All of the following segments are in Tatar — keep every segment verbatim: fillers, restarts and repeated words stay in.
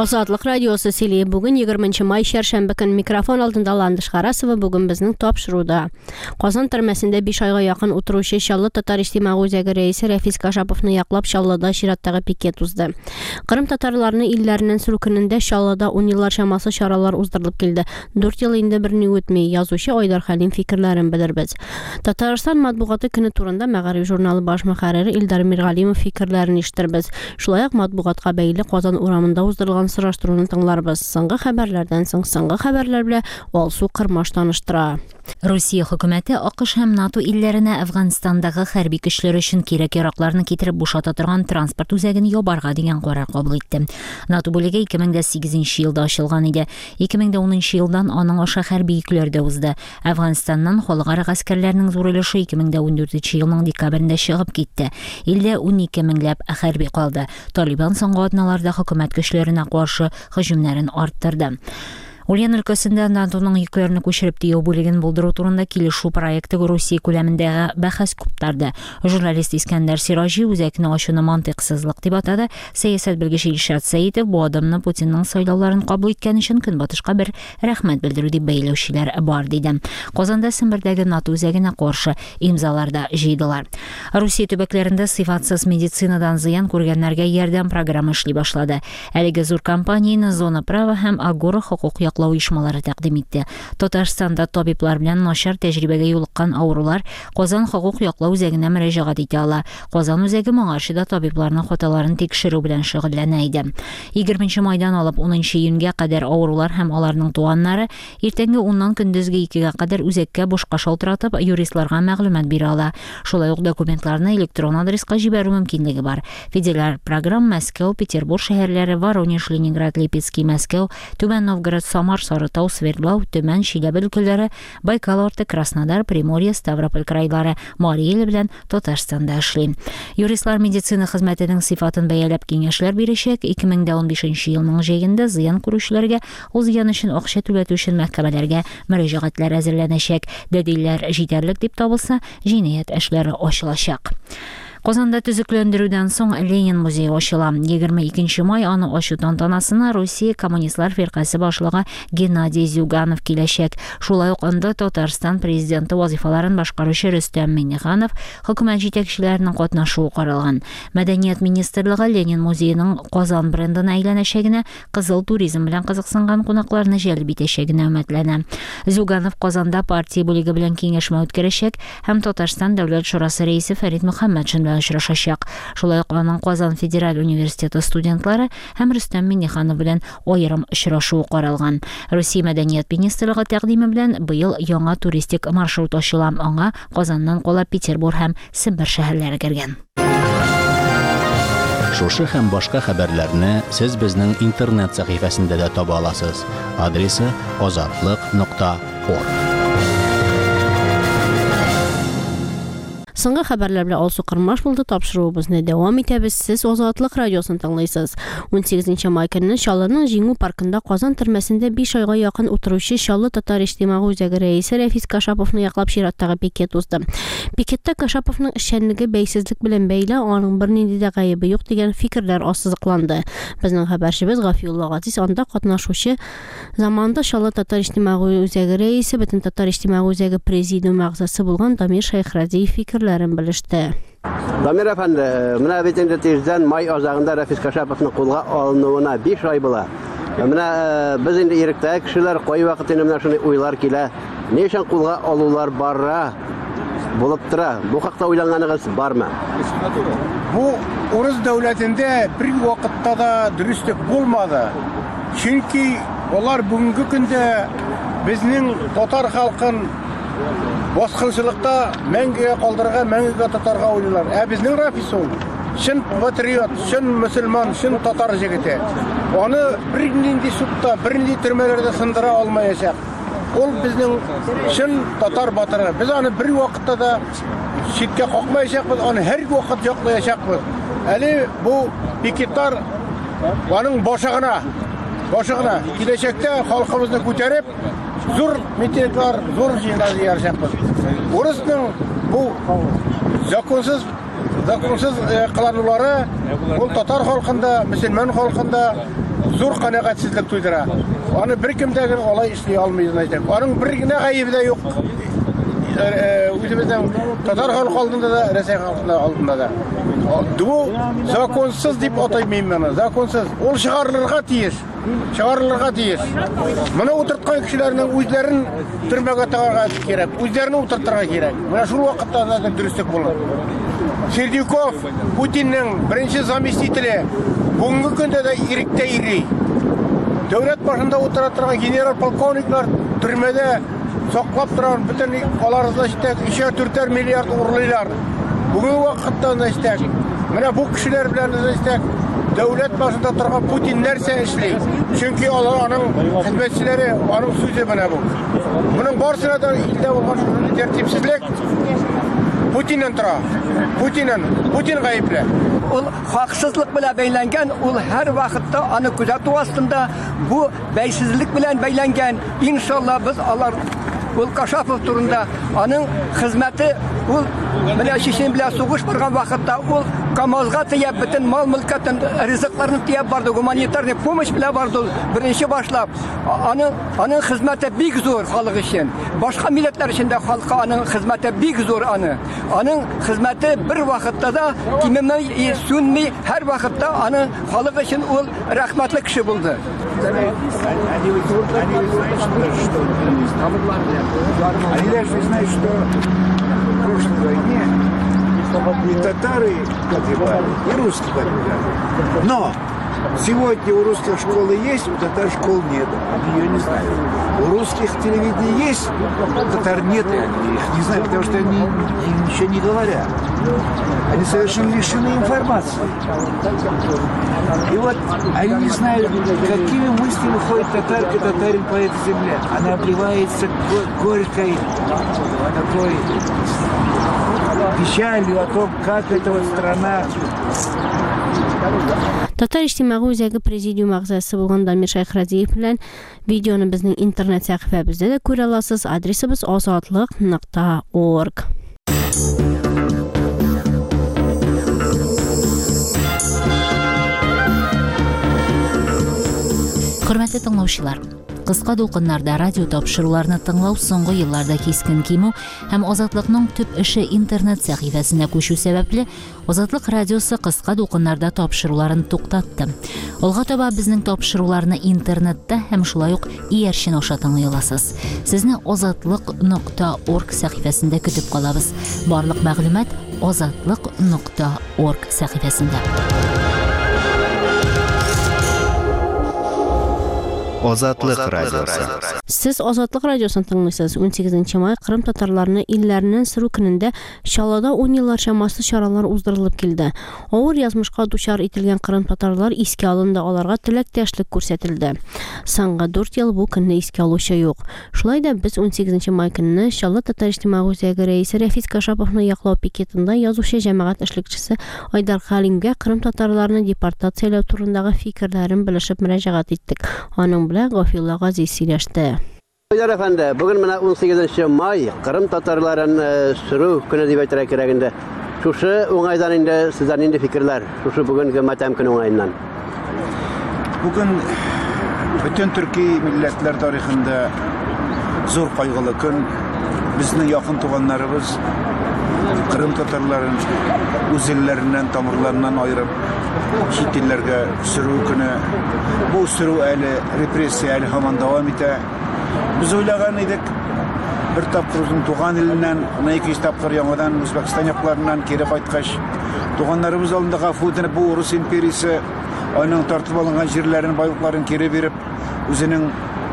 Азатлык радиосы сөйлей. Бүген егерменче май шәршәмбе көн микрофон алдында Ландыш Харасова бүген безнең тапшыруда. Казан төрмәсендә биш айга якын утыручы Чаллы татар иҗтимагый үзәге рәисе Рәфис Кашаповны яклап Чаллыда чираттагы пикет узды. Кырым татарларының илләреннән сүркенендә Чаллыда ун еллар чамасы чаралар уздырылып килде. дүрт ел инде берни үтми, язучы Айдар Хәлим фикерләрен белербез. Татарстан матбугаты көне турында Мәгариф журналы баш мөхәррире Илдар Миргалимов фикерләрен ишетербез. Шулай ук матбугатка бәйле Казан урамында уздырылган сораштыруны тыңларбыз. Соңгы хәбәрләрдән соң соңгы хәбәрләр белән Алсу Кырмаш таныштыра. Русия хөкүмәте АКШ һәм НАТО илләренә Әфганстандагы хәрби көчләр өчен кирәк-яракларны китереп бушата торган транспорт үзәген ябарга дигән карар кабул итте. НАТО бүлеге ике мең сигезенче елда ачылган иде. ике мең унынчы елдан аның аша хәрби йөкләр дә узды. Әфганстаннан халыкара гаскәрләрнең зур өлеше ике мең ундүртенче елның декабрендә чыгып китте. Илдә ун ике меңләп хәрби калды. Талибан соңгы атналарда хөкүмәт көчләренә каршы һөҗүмнәрен арттырды. Ульян өлкәсендә НАТОның йөкләрне күчереп тию бүлеген булдыру турында килешү проекты Русия күләмендәге бәхәс куптарды. Журналист Искәндәр Сиражи үзәкне ачуны мантыйксызлык дип атады. Сәясәт белгече Илшат Сәитов бу адымны Путинның сайлауларын кабул иткән өчен Көнбатышка бер рәхмәт белдерү дип бәйләүчеләр бар диде. Казанда Сембердәге НАТО үзәгенә каршы имзаларда җыйдылар. Русия төбәкләрендә сыйфатсыз медицинадан зыян күргәннәргә ярдәм программы эшли башлады. Әлеге зур компанияне Зона Права һәм Агора хокук яклау оешмалары тәкъдим итте. Татарстанда табиблар белән начар тәҗрибәгә юлыккан авырулар Казан хокук яклау үзәгенә мөрәҗәгать итә ала. Казан үзәге моңарчыда табибларның хаталарын тикшерү белән шөгыльләнә иде. егерменче майдан алып унынчы июньгә кадәр авырулар һәм аларның туганнары иртәнге уннан көндезге икегә кадәр үзәккә бушка шалтыратып юристларга мәгълүмат бирә ала. Шулай ук документларны электрон адреска җибәрү мөмкинлеге бар. Федераль программа Мәскәү, Петербург шәһәрләре, Воронеж, Ленинград, Липецкий, Мәскәү, Түбән Новгород, Самар, Сарытау, Свердлов, Төмән, Чиләбе өлкәләре, Байкал арты, Краснодар, Приморье, Ставрополь крайлары, Мари Ил белән Татарстанда эшли. Юристлар медицина хезмәтенең сыйфатын бәяләп киңәшләр бирәчәк. ике мең унбишенче елның җәендә зыян күрүчеләргә ул зыян өчен акча түләтү өчен мәхкәмәләргә мөрәҗәгатьләр әзерләнәчәк. Дәлилләр җитәрлек дип табылса, җинаять эшләре ачылачак. Казанда төзекләндерүдән соң Ленин музее ачыла. егерме икенче май аны ачу тантанасына Россия коммунистлар фиркасы башлыгы Геннадий Зюганов киләчәк. Шулай ук анда Татарстан президенты вазифаларын башкаручы Рөстәм Миңнеханов, хөкүмәт җитәкчеләренең катнашуы каралган. Мәдәният министрлыгы Ленин музееның Казан брендына әйләнәчәгенә, кызыл туризм белән кызыксынган кунакларны җәлеп итәчәгенә өметләнә. Зюганов Казанда партия бүлеге белән киңәшмә үткәрәчәк һәм Татарстан дәүләт шурасы рәисе Фәрит Мөхәммәтшин очрашачак. Шулай ук аның Казан федераль университеты студентлары һәм Рөстәм Миңнеханов белән аерым очрашуы каралган. Русия мәдәният министрлыгы тәкъдиме белән быел яңа туристик маршрут ачыла. Аңа Казаннан кала Петербург һәм Сембер шәһәрләре кергән. Шушы һәм башка хәбәрләрне сез безнең интернет сәхифәсендә дә таба аласыз. Адресы азатлык нокта орг. Соңгы хәбәрләр белән Алсу Кырмаш булды. Тапшыруыбызны дәвам итәбез. Сез Азатлык радиосын тыңлыйсыз. ун сигезенче май көнне Чаллының Җиңү паркында Казан төрмәсендә биш айга якын утыручы Чаллы татар иҗтимагый үзәге рәисе Рәфис Кашаповны яклап чираттагы пикет узды. Пикетта Кашаповның эшчәнлеге бәйсезлек белән бәйле, аның бернинди дә гаебе юк дигән фикерләр ассызыкланды. Безнең хәбәрчебез Гафиулла Газиз анда катнашучы заманда Чаллы татар иҗтимагый үзәге рәисе, бөтен татар иҗтимагый үзәге президиум әгъзасы булган Дамир Шәйхразиев фикерләр белеште. Дамир әфәнде, менә бит инде тиздән май азагында Рәфис Кашаповның кулга алынуына биш ай була. Менә без инде иректәге кешеләр кай вакыт инде менә шундый уйлар килә. Ни өчен кулга алулар бара булып тора? Бу хакта уйлаганыгыз бармы? Бу урыс дәүләтендә бер вакытта да дөрестлек булмады. Чөнки алар бүгенге көндә безнең татар халкын баскынчылыкта мәңгегә калдырырга, мәңгегә тотарга уйлыйлар. Ә безнең Рәфис ул чын патриот, чын мөселман, чын татар җегете. Аны бернинди судта, бернинди төрмәләрдә сындыра алмаячак. Ул безнең чын татар батыры. Без аны бер вакытта да читкә какмаячакбыз, аны һәр вакыт яклаячакбыз. Әле бу пикеттар аның башыгына, башыгына киләчәктә халкыбызны күтәреп зур митинглар, зур җыеннар ярашакбыз. Урысның бу законсыз законсыз кыланулары ул татар халкында, мөселман халкында зур канагатьсезлек тудыра. Аны бер кем дә алай эшли алмый дип әйтәм. Аның бер генә гаебе дә юк. Үзебезнең татар халкы алдында да, Рәсәй халкы алдында да. Бу законсыз дип атаймын мен. Законсыз. Ул чыгарылырга тиеш. Чыгарылырга тиеш. Моны утырткан кешеләрнең үзләрен төрмәгә тыгарга кирәк. Үзләрен утыртырга кирәк. Менә шул вакытта да дөрестлек булыр. Сердюков Путинның беренче заместителе бүгенге көндә дә иректә йөри. Дәүләт башында утыра торган генерал-полковниклар төрмәдә саклап торган бөтен аларда җитә өч-дүрт миллиард урлыйлар. Бүгенге вакытта да җитә. Менә бу кешеләр белән дә җитә. Дәүләт башында торган Путин нәрсә эшли? Чөнки алар аның хезмәтчеләре, аның сүзе менә бу. Моның барысына да илдә булган тәртипсезлек Путиннан тора. Путиннан, Путин гаепле. Ул хаксызлык белән бәйләнгән, ул һәр вакытта аны күзәтү астында бу бәйсезлек белән бәйләнгән. Иншалла без алар ул Кашапов турында аның хезмәте ул менә Чечен белән сугыш барган вакытта ул КамАЗга тияп бөтен мал-мөлкәтен, ризыкларын тияп барды, гуманитарный помощь белән барды беренче башлап. Аның аның хезмәте бик зур халык өчен. Башка милләтләр өчен дә халкы аның хезмәте бик зур аны. Аның хезмәте бер вакытта да кимемәй сүнми, һәр вакытта аның халык өчен ул рәхмәтле кеше булды. Они даже знают, что в прошлой войне и татары погибали, и русские погибали. Но сегодня у русских школы есть, у татар школ нет. Они ее не знают. У русских телевидения есть, у татар нет. Они их не знают, потому что они ничего не говорят. Они совершенно лишены информации. И вот они не знают, какими мыслями ходит татарка, татарин по этой земле. Она обливается горькой такой печалью о том, как эта вот страна. Татар иҗтимагый үзәге президиум әгъзасы булган Дамир Шайхразиев белән видеоны безнең интернет сәхифәбездә дә күрә аласыз. Адресыбыз азатлык нокта орг. Хөрмәтле тыңлаучылар, кыска дулкыннарда радио тапшыруларны тыңлау соңгы елларда кискен кимү һәм Азатлыкның төп эше интернет сәхифәсенә күчү сәбәпле Азатлык радиосы кыска дулкыннарда тапшыруларын туктатты. Алга таба безнең тапшыруларны интернетта һәм шулай ук иярчен аша тыңлый аласыз. Сезне азатлык нокта орг сәхифәсендә көтеп калабыз. Барлык мәгълүмат азатлык нокта орг сәхифәсендә. Азатлык радиосы. Сез Азатлык радиосын тыңлыйсыз. он сигезенче май Кырым татарларны илләреннән сыру көнендә Чаллыда он еллар чамасы чаралар уздырылып килде. Авыр язмышка дучар ителгән Кырым татарлар искә алынды, аларга теләктәшлек күрсәтелде. Соңгы дүрт ел бу көнне искә алучы юк. Шулай да без он сигезенче май көнне Чаллы татар иҗтимагый үзәге рәисе Рәфис Кашаповны яклау пикетында язучы җәмәгать эшлекчесе Айдар Халимгә Кырым татарларны депортацияләү турындагы фикерләрен белешеп мөрәҗәгать иттек. Аның белән Гафилла Газиз сөйләште. Aylar efendi, bugün менә он сигезенче май Кырым татарларын сөрү көне дип әйтергә кирәк. Шушы уңайдан инде сездән инде фикерләр, шушы бүгенге матәм көне уңайыннан. Бүген бөтен төрки милләтләр тарихында зур кайгылы көн. Безнең якын туганнарыбыз Кырым татарларын үз илләреннән, тамырларыннан айырып чит илләргә сөрү көне. Бу сөрү әле репрессия әле һаман дәвам итә. Biz oylagan idik, bir tapkırızın tuğan ilinden, ona iki tapkır yanıdan, Özbekistan yapılarından kere kaytkış. Tuğanlarımız alında gafu edinip bu Rus imperisi, aynen tartıp alıngan jirlerin, baylıkların kere verip, özünün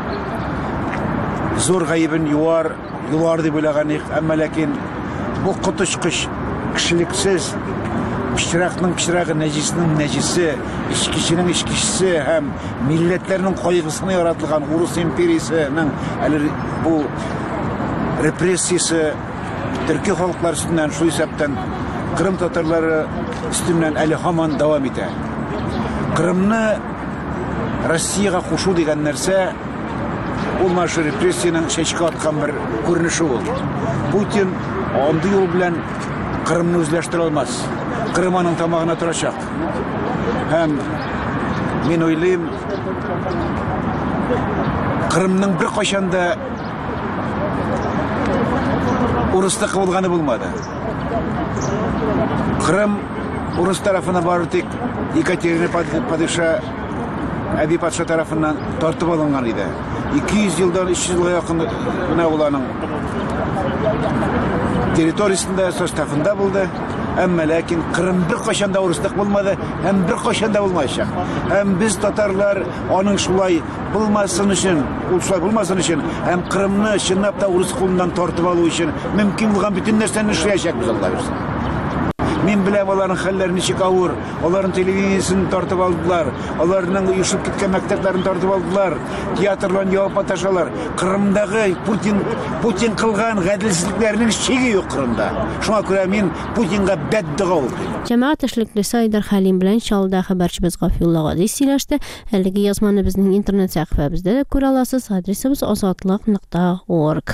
zor gayibin yuvar, yuvar diye oylagan idik. Ama lakin bu kutuşkış, kişiliksiz, pişirakның pişiragı, necисinin necisi, işkişinin işkişisi hem milletlerinin koyğısına yaratılgan Rus imperiyasının bu repressiyası Türkiye halklar üstünden şu hesaptan Kırım Tatarları üstünden eli haman devam eder. Kırım'ını Rusya'ya koşu degen nerse olma şu repressiyanın şeşki atkan bir görünüşü oldu. Putin ondu yol bilen Kırım'ını özleştire olmaz. Кырым аның тамагына торачак. Һәм мин уйлыйм, Кырымның бер кайчанда урыстык булганы булмады. Кырым урыс тарафына бары тик Екатерина падиша, әби патша тарафыннан тартып алынган иде. ике йөз елдан өч йөз елга якын гына ул аның территориясында, составында булды. Әмма ләкин Кырым бер кайчанда урыстык булмады, һәм бер кайчанда булмаячак. Һәм без татарлар аның шулай булмасын өчен, ул шулай булмасын өчен, һәм Кырымны чынлап та урыс кулыннан тартып алу өчен мөмкин булган бүтән нәрсәне эшләячәкбез, Алла бирсен. Мин беләм аларның хәлләре ничек авыр, аларның телевизиясын тартып алдылар, аларның уйышып киткән мәктәпләрен тартып алдылар, театрларны явап аташалар. Кырымдагы Путин Путин кылган гаделсезлекләрнең чиге юк Кырымда. Шуңа күрә мин Путинга бәддуга укыйм. Җәмәгать эшлеклесе Айдар Хәлим белән Чаллыда хәбәрчебез Гафиулла Газиз сөйләште. Әлеге язманы безнең интернет сәхифәбездә дә күрә аласыз. Адресыбыз азатлык нокта орг.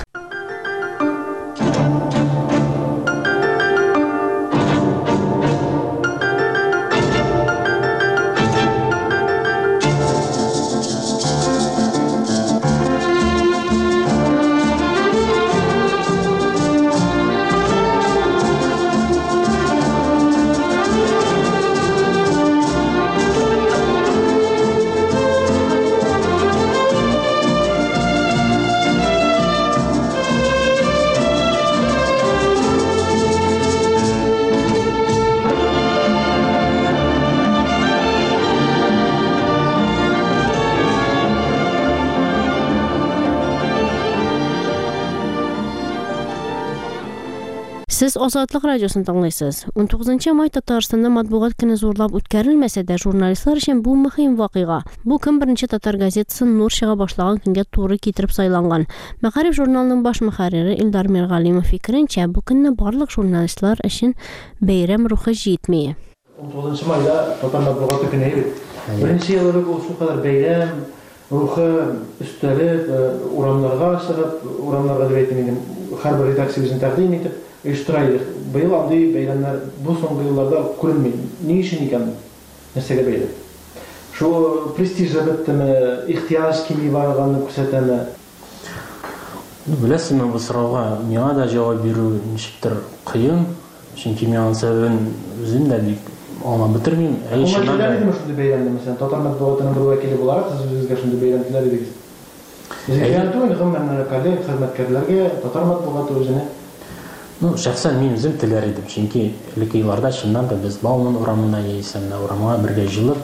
Сез Азатлык радиосын тыңлыйсыз. он тугызынчы май Татарстанда матбугат көне зурлап үткәрелмәсә дә, журналистлар өчен бу мөһим вакыйга. Бу көн беренче Татар газетасы Нур чыга башлаган көнгә туры китереп сайланган. Мәгариф журналының баш мөхәррире Илдар Миргалимов фикеренчә, бу көнне барлык журналистлар өчен бәйрәм рухы җитми. он тугызынчы майда Татар матбугаты көне иде. Беренче елы бу шул кадәр бәйрәм рухы өстәлеп, урамнарга чыгып, урамнарга дип әйтмим, һәрбер редакциябезне тәкъдим итеп Эштрайдык. Быел андый бәйрәмнәр бу соңгы елларда күренми. Ни өчен икән? Нәрсәгә бәйле? Шу престиж беттеме, ихтияҗ кими барганны күрсәтәме? Беләсезме, бу сорауга миңа да җавап бирү ничектер кыен, чөнки мин аны сәбәбен үзем дә бик аңлап бетермим. Әй шуннан да шундый бәйрәмдә, мәсәлән, Татар матбугатының бер вәкиле буларак, сез үзегезгә шундый бәйрәм теләр идегез. Безгә түгел, гомумән коллег, хезмәткәрләргә Татар матбугаты үзенә. Ну, шәхсән мин үзем теләр идем, чөнки элекке елларда чыннан да без Бауман урамына яисә урамга бергә җыелып,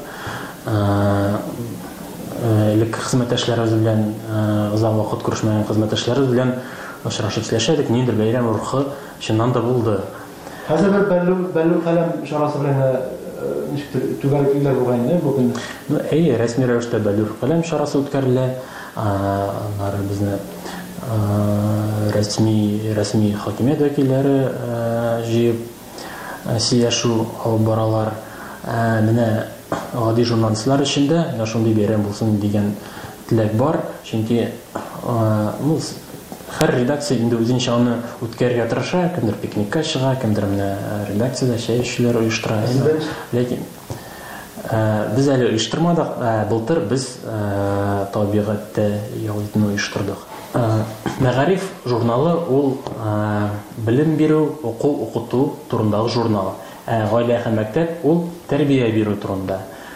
элекке хезмәттәшләребез белән, озак вакыт күрешмәгән хезмәттәшләребез белән очрашып сөйләшәдек, ниндидер бәйрәм рухы чыннан да булды. Хәзер бер бәллү бәллү каләм шарасы белән ничектер түгәрәкләр булган инде бу көнне. Ну, әйе, рәсми рәвештә бәллү каләм шарасы үткәрелә. Аннары безне рәсми рәсми хакимият вәкилләре җыеп сөйләшү алып баралар. Менә гади журналистлар өчен дә шундый бәйрәм булсын дигән теләк бар, чөнки ну һәр редакция инде үзенчә аны үткәрергә тырыша, кемдер пикникка чыга, кемдер менә редакциядә чәй эшләр оештыра. Ләкин без әле оештырмадык, былтыр без табигатьтә ялтын оештырдык. Мәгариф журналы ул белем бирү, уку, укыту турындагы журнал. Гаилә һәм мәктәп ул тәрбия бирү турында.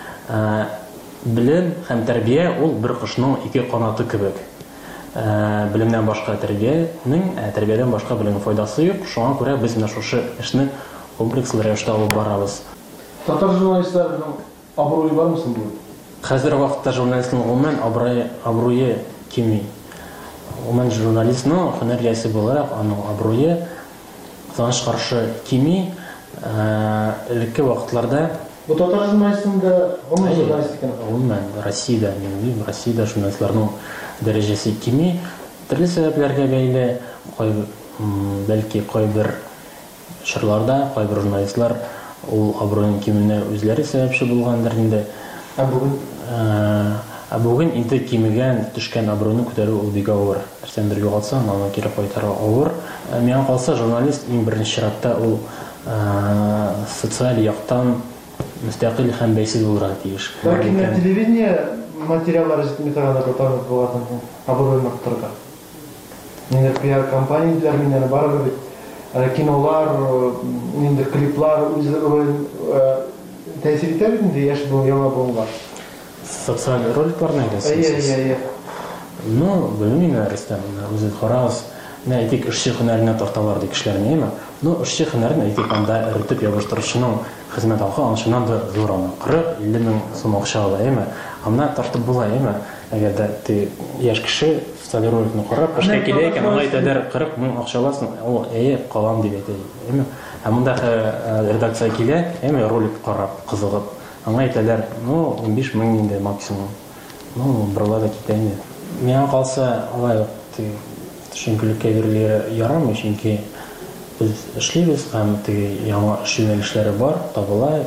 Белем һәм тәрбия ул бер кошның ике канаты кебек. Белемнән башка тәрбиянең, тәрбиядән башка белемнең файдасы юк. Шуңа күрә без менә шушы эшне комплекслы рәвештә алып барабыз. Татар журналистларының абруе бармы соң бу? Хәзерге вакытта журналистның гомумән абруе абруе кими. Гомумән журналистның һөнәр иясе буларак аның абруе тыныч каршы кими. Элекке вакытларда бу татар журналистында гомумән журналистика, гомумән Россиядә, мин Россиядә журналистларның дәрәҗәсе кими. Төрле сәбәпләргә бәйле, бәлки кайбер чорларда кайбер журналистлар ул абруенең кимүенә үзләре сәбәпче булгандыр инде. Ә бүген Ә бүген инде кимегән, төшкән абруйны күтәрү ул бик авыр. Нәрсәдер югалтсаң, аны кире кайтару авыр. Миңа калса, журналист иң беренче чиратта ул социаль яктан мөстәкыйль һәм бәйсез булырга тиеш. Ләкин телевидение материаллары җитми торганда тотарга булган абруйны торга. Инде пиар компанияләр миннән барып бит. Кинолар, инде клиплар үз ролен тәэсир итә бит инде яшь бу яңа буынга. Социаль роликларны әйтәсез. Әйе, әйе, әйе. Ну, белмим, Рөстәм, үзе харас, не әйтик эшче һөнәренә тарталар ди кешеләрне, әйме? Ну, эшче һөнәрен әйтик анда ритеп ябыштыручының хезмәт хакы аншынан да зур аны. кырык илле мең сум акча ала, әйме? Анда тартып була, әйме? Әгәр дә ти яшь кеше социаль роликны карап, эшкә килә икән, аңа әйтәләр кырык мең акча аласың, ул әйе, калам дип әйтә, әйме? Ә монда редакция килә, әйме, ролик карап, кызыгып, аңа әйтәләр, ну, ун биш мең инде максимум. Ну, берлада китә инде. Миңа калса, алай төшенкелеккә бирергә ярамый, чөнки без эшлибез һәм теге яңа эш юнәлешләре бар, табыла,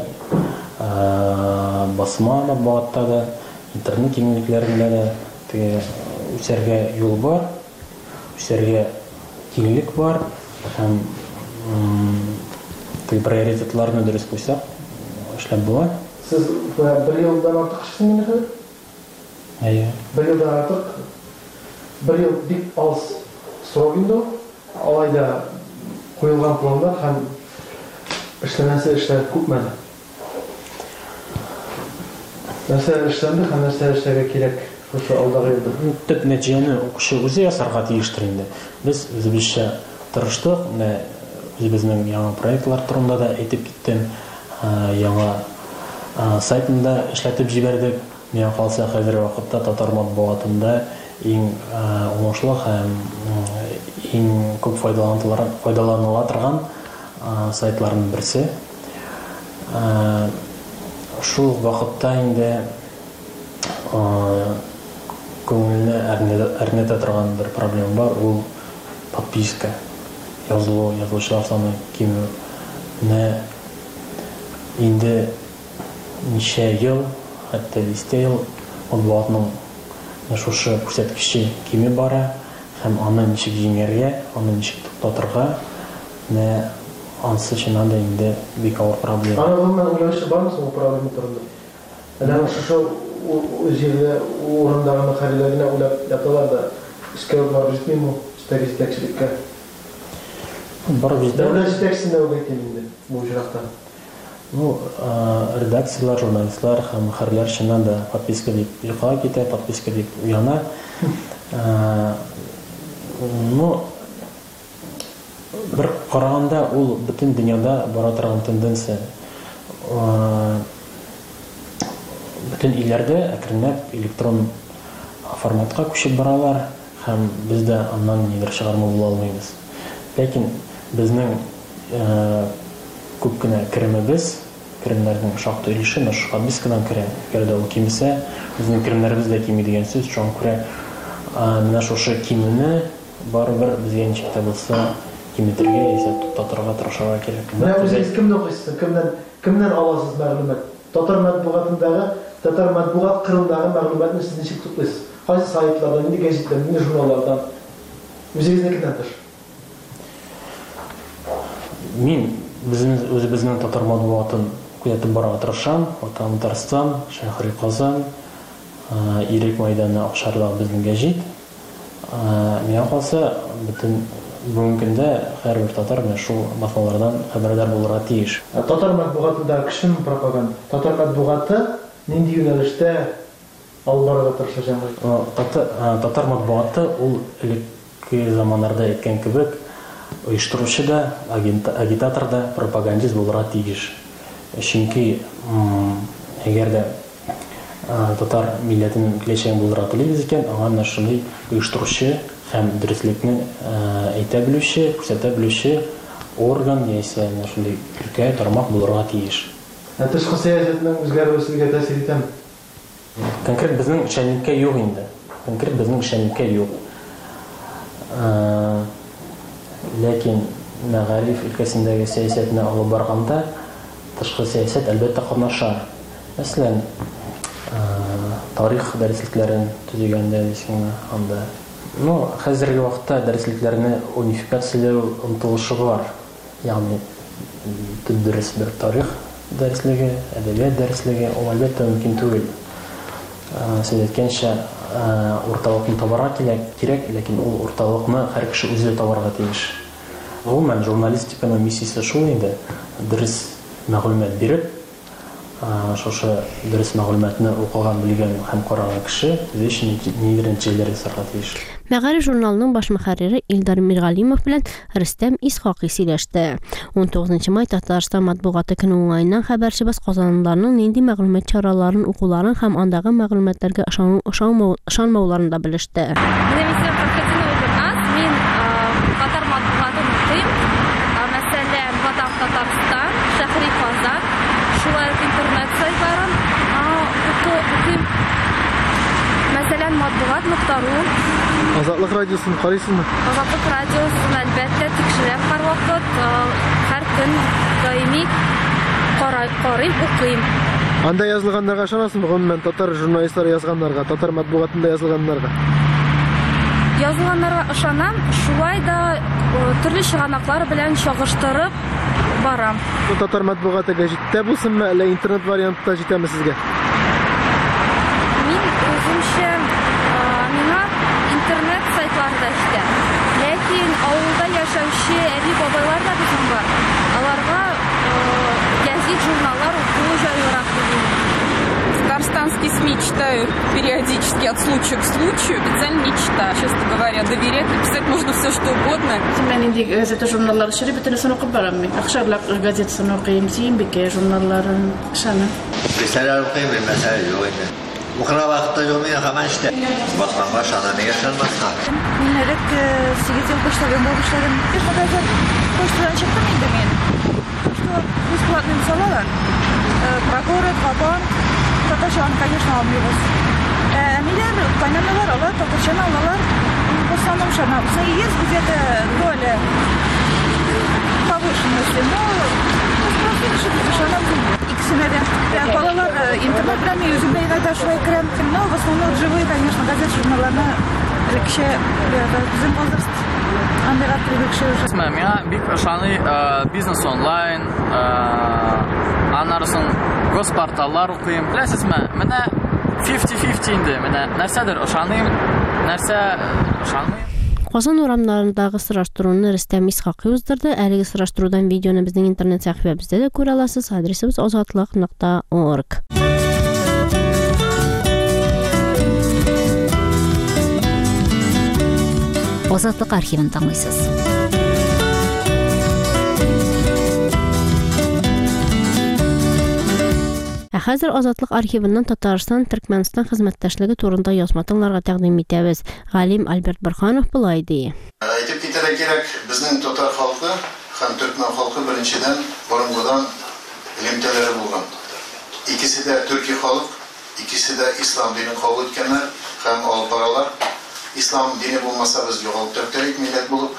басма матбугатта да, интернет киңлекләрендә дә теге үсәргә юл бар, үсәргә киңлек бар һәм теге приоритетларны дөрес куйсак, эшләп була. Сез бер елдан артык эшлисезме хәзер? Әйе. Бер елдан артык. Бер ел бик аз срок инде. Алайда куелган пландар һәм эшләнәсе эшләр күпмәде. Нәрсә эшләнде һәм нәрсә эшләргә кирәк шушы алдагы елда? Төп нәтиҗәне укучы үзе ясарга тиештер инде. Без үзебезчә тырыштык, үзебезнең яңа проектлар турында да әйтеп киттем. Яңа сайтында эшләтеп җибәрдек. Миңа калса хәзерге вакытта татар матбугатында иң уңышлы һәм иң күп файдаланыла торган сайтларның берсе. Шул вакытта инде күңелне әрнетә торган бер проблема бар, ул подписка. Язылу, язылучылар саны кимү. Инде ничә ел, хәтта дистә ел матбугатның шушы күрсәткече кими бара һәм аны ничек җиңәргә, аны ничек туктатырга, не ансы чыннан да инде бик авыр проблема. Аны уйлаучы бармы соң проблема турында? Әнә шушы җирдә урындагы хәлләрне уйлап яталар да эшкә барып җитмиме, җитәкчелеккә? Барып җитә. Дәүләт җитәкчесендә үгәйтем инде бу җиракта. Ну, редакциялар, журналистлар һәм хәрләр чыннан да подписка дип йокыга китә, подписка дип уяна. Ну, бер караганда ул бөтен дөньяда бара торган тенденция. Бөтен илләрдә әкренләп электрон форматка күчеп баралар һәм без дә аннан нидер чыгарма була алмыйбыз. Ләкин безнең күп кенә керемебез, керемнәрнең шактый өлеше наш подпискадан керә. Әгәр ул кимсә, безнең керемнәребез дә кими дигән сүз, шуңа күрә менә шушы кимүне барыбер безгә ничек тә булса киметергә, яисә туктатырга тырышырга кирәк. Менә үзегез кемне укыйсыз? Кемнән кемнән аласыз мәгълүмат? Татар матбугатындагы, татар матбугат кырындагы мәгълүматны сез ничек туплыйсыз? Кайсы сайтлардан, инде гәҗитләрдән, инде журналлардан? Үзегезнекедән тыш. Мин үзебезнең татар матбугатын күзәтеп барырга тырышам. Атам Татарстан, шәһри Казан, Ирек мәйданы Акшарлык безнең гәҗит. Миңа калса, бөтен бүгенге көндә һәрбер татар менә шул басмалардан хәбәрдар булырга тиеш. Татар матбугатында кешем пропаганда. Татар матбугаты нинди юнәлештә алып барырга тырышачак? Татар матбугаты ул элекке заманнарда әйткән кебек оештыручы да, агитатор да, пропагандист булырга тиеш. Чөнки әгәр дә татар милләтенең киләчәген булдыра телибез икән, аңа шундый оештыручы һәм дөреслекне әйтә белүче, күрсәтә белүче орган яисә шундый өлкә тармак булырга тиеш. Тышкы сәясәтнең үзгәрүсегә тәэсир итәме? Конкрет безнең эшчәнлеккә юк инде. Конкрет безнең эшчәнлеккә юк. Ләкин мәгариф өлкәсендәге сәясәтне алып барганда тышкы сәясәт әлбәттә катнаша. Мәсәлән, тарих дәреслекләрен төзегәндә дисеңме, анда. Ну, хәзерге вакытта дәреслекләрне унификацияләү омтылышы бар. Ягъни дөрес бер тарих дәреслеге, әдәбият дәреслеге, ул әлбәттә мөмкин түгел. Сез әйткәнчә, урталыкны табарга кирәк, ләкин ул урталыкны һәр кеше үзе табарга тиеш. Гомумән журналистиканың миссиясе шул инде, дөрес мәгълүмат биреп, шушы дөрес мәгълүматны укыган, белгән һәм караган кеше үзе өчен нидер нәтиҗәләр ясарга тиеш. Мәгариф журналының баш мөхәррире Илдар Миргалимов белән Рөстәм Исхакый сөйләште. он тугызынчы май Татарстан матбугаты көне уңаеннан хәбәрчебез казанлыларның нинди мәгълүмат чараларын укуларын һәм андагы мәгълүматларга ышанмауларын да белеште. Мин Катар матбугатын укыйм. Мәсәлән, Ватан Татарстан, Шәһри Казан, шулай интернет сайтларын укыйм. Мәсәлән, матбугат нокта ру. Азатлык радиосын карыйсызмы? Азатлык радиосын әлбәттә тикшерәм һәрвакыт, һәр көн даими карыйм, укыйм. Анда язылганнарга ышанасызмы? Гомумән татар журналистлары язганнарга, татар матбугатында язылганнарга? Язылганнарга ышанам, шулай да төрле чыганаклар белән чагыштырып барам. Татар матбугатыга җитә булсынмы, әллә интернет вариантта җитәме сезгә? Мин үземчә миңа интернет сайтларда җитә. Ләкин авылда яшәүче әби-бабайлар да безнең бар. Аларга гәзит, журналлар уку җайлырак дип. Татарстанские СМИ читаю периодически от случая к случаю, специально не читаю. Честно говоря, доверять, написать можно все, что угодно. Мен инде газета журналлар шире бөтенесен укып барам мин. Акчарлап газетасын укыйм, тием бике журналларын ышанам. Mesela укыйм mesela yok инде. Укыра вакытта yok мен хаман иште. Басманга шана неге шанмаска. Мин элек сигез ел башлаган булышларым. Бер магазин почтадан чыктым инде мен. Что бесплатно салалар. Про город, Вабан. Татарчаны, конечно, алмыйбыз. Әмиләр, кайнаналар алар, татарчаны алалар. В основном шанабыз. Есть где-то доля повышенности, но просто шанабыз. Икесенә дә. Балалар интернет белән үземдә иногда шулай керәм. Но в основном живые, конечно, газет журналларны кеше безнең возраст андыйга привыкши уже. Миңа бик ышаный бизнес онлайн, аннарысын госпорталлар укыйм. Беләсезме, менә фифти-фифти инде. Менә нәрсәдер ышаныйм, нәрсә ышанмыйм. Казан урамнарындагы сораштыруны Рөстәм Исхакый уздырды. Әлеге сораштырудан видеоны безнең интернет сәхифәбездә дә күрә аласыз. Адресыбыз азатлык нокта орг. Азатлык архивын тыңлыйсыз. Ә хәзер Азатлык архивыннан Татарстан-Төркмәнстан хезмәттәшлеге турында язма тыңларга тәкъдим итәбез. Галим Альберт Борханов булай ди. Әйтеп китәргә кирәк, безнең татар халкы һәм төркмән халкы беренчедән борынгыдан элемтәләре булган. Икесе дә төрки халык, икесе дә ислам динен кабул иткәннәр һәм алпаралар. Ислам дине булмаса без югалтып торыйк милләт булып.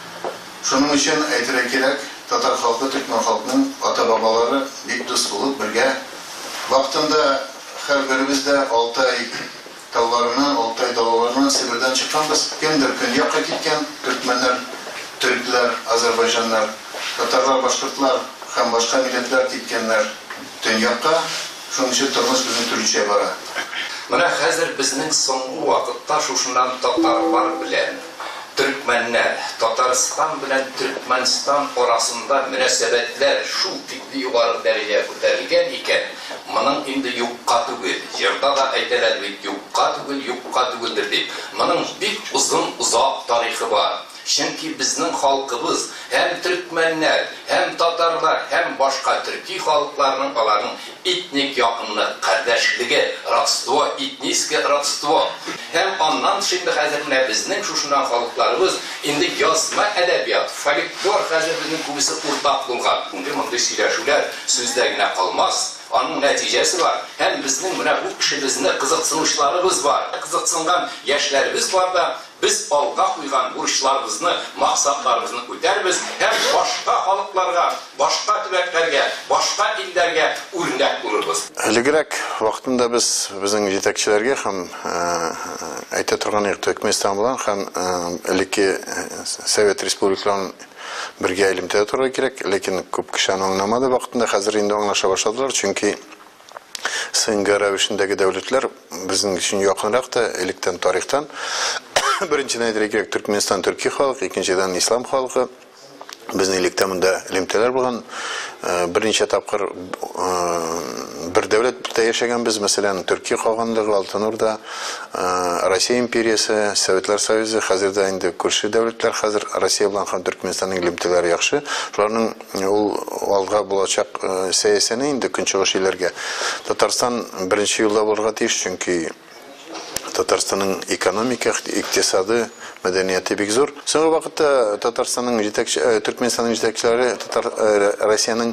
Шуның өчен әйтергә кирәк, татар халкы төркмән халкының ата-бабалары бик дус булып бергә вакытында һәрберебез дә алты ай талларынан, алты ай далаларынан Сибирьдән чыкканбыз. Кемдер көньякка киткән, төркмәннәр, төрекләр, азәрбайҗаннар, татарлар, башкортлар һәм башка милләтләр киткәннәр төньякка. Шуның өчен тормыш безнең төрлечә бара. Менә хәзер безнең соңгы вакытта шушыннан татарлар белән Türkmenler, Tataristan bilen Türkmenistan arasında münasebetler şu tipli yukarı derece ko'tarilgan ekan. Bunun indi yokka tugul, yerda da aytıladi bit yokka tugul, yokka tuguldir deb. Bunun bik uzun uzoq tarixi var. Çünki bizning xalqimiz hem Türkmenler, hem Tatarlar, hem başka Türkiye xalqlarının alarının etnik yakınlık, kardeşliği, родство, etniske родство. Hem ondan şimdi hazırına bizning şuşundan xalqlarımız indi yazma edebiyat, folklor hazırının kubisi ortak bulgan. Şimdi bunday söyleşular sözlerine kalmaz. Onun neticesi var. Hem bizning buna bu kişimizin kızıksınışlarımız var. Kızıksıngan yaşlarımız var da biz alga qo'ygan burçlarımızı, maqsadlarımızı ötərimiz. Hem başka halklarga, başka tübeklerge, başka illerge örnek oluruz. Ilgirek vaqtında biz bizning yetakchilarga ham ayta turgan Turkmeniston bilan ham ilki Sovet Respublikalarining бергә элемтәдә торырга кирәк, ләкин күп кеше аны аңламады вакытында, хәзер инде аңлаша башладылар, чөнки СНГ рәвешендәге дәүләтләр безнең өчен якынрак та электән тарихтан. Беренчедән әйтергә кирәк, Төркменстан төрки халкы, икенчедән ислам халкы. Безнең электә монда элемтәләр булган. Беренче тапкыр бер дәүләттә яшәгәнбез, мәсәлән, Төркия калганлыгы, Алтынурда, Россия империясе, Советлар Союзы, хәзердә инде күрше дәүләтләр, хәзер Россия белән һәм Төркменстанның элемтәләре яхшы. Шуларның ул алга булачак сәясәне инде көнчыгыш илләргә. Татарстан беренче юлда булырга тиеш, чөнки Татарстанның экономика, икътисады, мәдәнияте бик зур. Соңгы вакытта Татарстанның җитәкче, Төркменстанның җитәкчеләре Татар Россиянең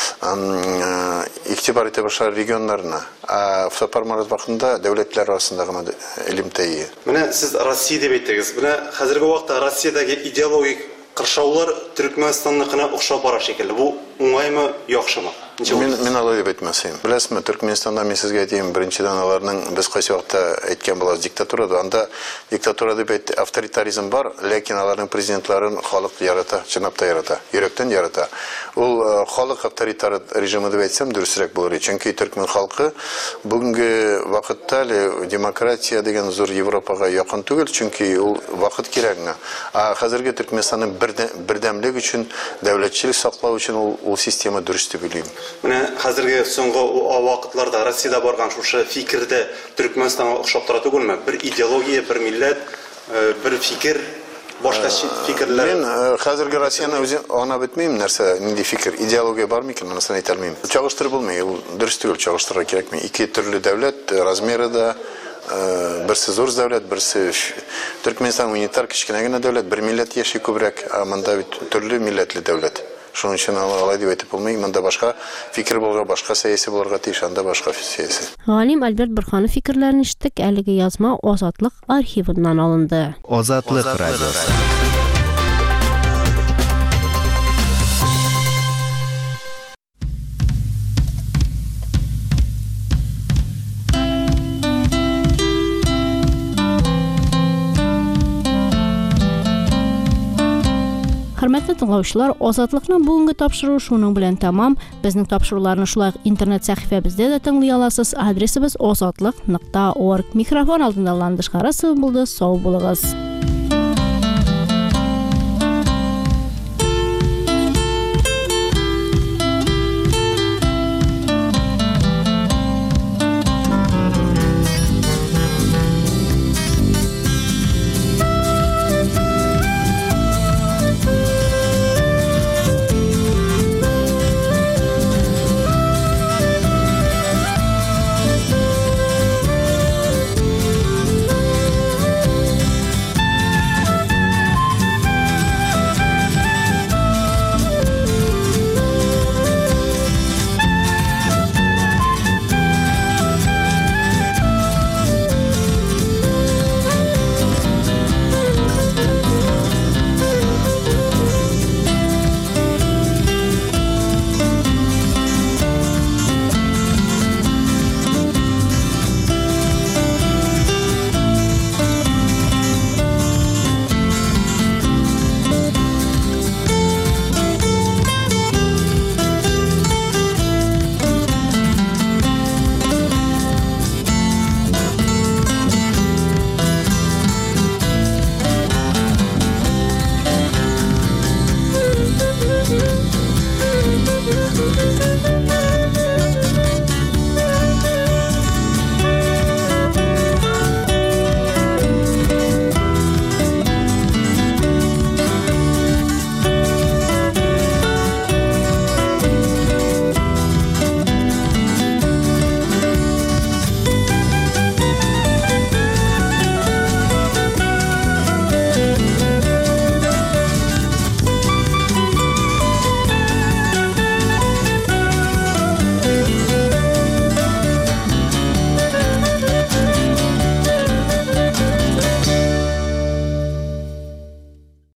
игътибар итә башлар регионнарына. А в сапармарат вакытында дәүләтләр арасында гына элемтәйе. Менә сез Россия дип әйттегез. Менә хәзерге вакытта Россиядәге идеологик кыршаулар Төркменстанныкына охшап бара шикелле. Бу уңаймы, яхшымы? Мен мен алай дип әйтмәсәм. Беләсезме, Төркменстанда мен сезгә әйтәм, беренчедән аларның без кайсы вакытта әйткән булабыз диктатурада. Анда диктатура дип әйт, авторитаризм бар, ләкин аларның президентларын халык ярата, чынлап та ярата, йөрәктән ярата. Ул халык авторитар режимы дип әйтсәм дөресрәк булыр. Чөнки Төркмен халкы бүгенге вакытта демократия дигән зур Европага якын түгел, чөнки ул вакыт кирәк. А хәзерге Төркменстанның бердәмлек өчен, дәүләтчелек саклау өчен ул ул система дөрес дип уйлыйм. Менә хәзерге соңгы вакытларда Россиядә барган шушы фикердә Төркменстанга охшап тора түгелме? Бер идеология, бер милләт, бер фикер, башка фикерләр. Мен хәзерге Россияны үзем ана бетмим, нәрсә, нинди фикер, идеология бар микән, монысын әйтә алмыйм. Чагыштырып булмый, ул дөрес түгел, чагыштырырга кирәкми. Ике төрле дәүләт, размеры да берсе зур дәүләт, берсе Төркменстан унитар кичкенә генә дәүләт, бер милләт яши күбрәк, а монда бит төрле милләтле дәүләт. Шуның өчен алай дип әйтеп булмый, монда башка фикер булырга, башка сәяси булырга тиеш, анда башка сәяси. Галим Альберт Бурханов фикерләрен иштек, әлеге язма Азатлык архивыннан алынды. Азатлык радиосы. Хөрмәтле тыңлаучылар, Азатлыкның бүгенге тапшыруы шуның белән тәмам. Безнең тапшыруларны шулай интернет сәхифәбездә дә тыңлый аласыз. Адресыбыз азатлык нокта орг. Микрофон алдында Ландыш Харасова булды. Сау булыгыз.